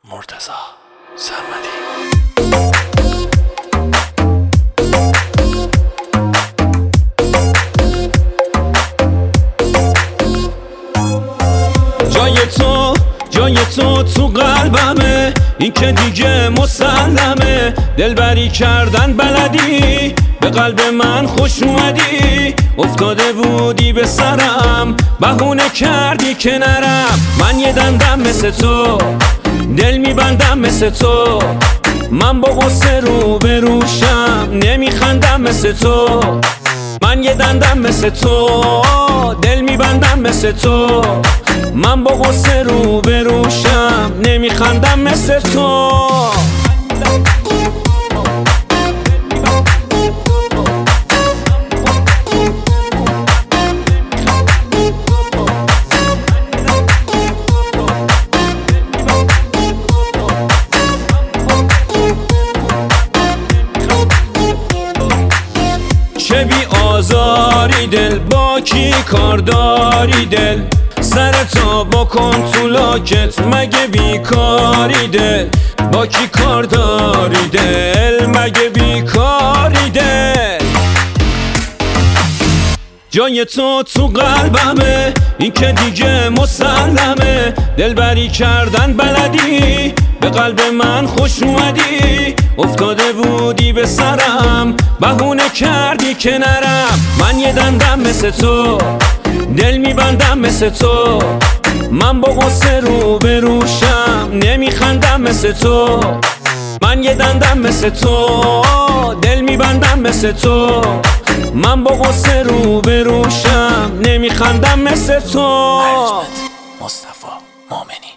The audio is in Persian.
مرتضی سرمدی. جای تو قلبمه، این که دیگه مسلمه. دلبری کردن بلدی، به قلب من خوش اومدی. افتاده بودی به سرم، بهونه کردی که نرم. من یه دندم مثل تو، دل میبندم مثل تو. من با غصه رو به روشم، نمیخندم مثل تو. من یه دندم مثل تو، دل میبندم مثل تو. من با غصه رو به روشم، نمیخندم مثل تو. چه بی آزاری دل، با کی کار داری دل؟ سرتا بکن تو لاکت، مگه بیکاری دل؟ با کی کار داری دل، مگه بیکاری دل؟ جای تو قلبمه، این که دیگه مسلمه. دلبری کردن بلدی، به قلب من خوش اومدی. افتاده بودی به سرم، بهونه کردی که نرم. من یه دندم مثل تو، دل میبندم مثل تو. من با غصه رو به روشم، نمیخندم مثل تو. من یه دندم مثل تو، دل میبندم مثل تو. من با غصه رو به روشم، نمیخندم مثل تو. مصطفی مومنی.